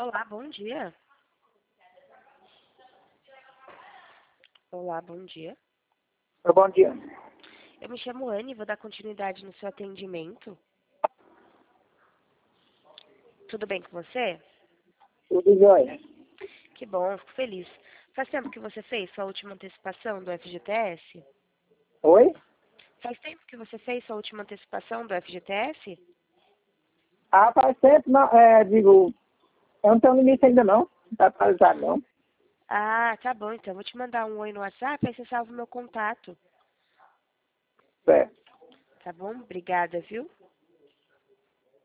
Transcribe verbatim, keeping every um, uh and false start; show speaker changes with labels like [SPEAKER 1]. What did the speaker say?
[SPEAKER 1] Olá, bom dia. Olá, bom dia.
[SPEAKER 2] Bom dia.
[SPEAKER 1] Eu me chamo Anne e vou dar continuidade no seu atendimento. Tudo bem com você?
[SPEAKER 2] Tudo jóia.
[SPEAKER 1] Que bom, fico feliz. Faz tempo que você fez sua última antecipação do F G T S?
[SPEAKER 2] Oi?
[SPEAKER 1] Faz tempo que você fez sua última antecipação do F G T S?
[SPEAKER 2] Ah, faz tempo, não, é, digo, eu não tenho limite ainda não. Não tá atualizado não.
[SPEAKER 1] Ah, tá bom, então. Vou te mandar um oi no WhatsApp, aí você salva o meu contato.
[SPEAKER 2] Certo.
[SPEAKER 1] Tá bom? Obrigada, viu?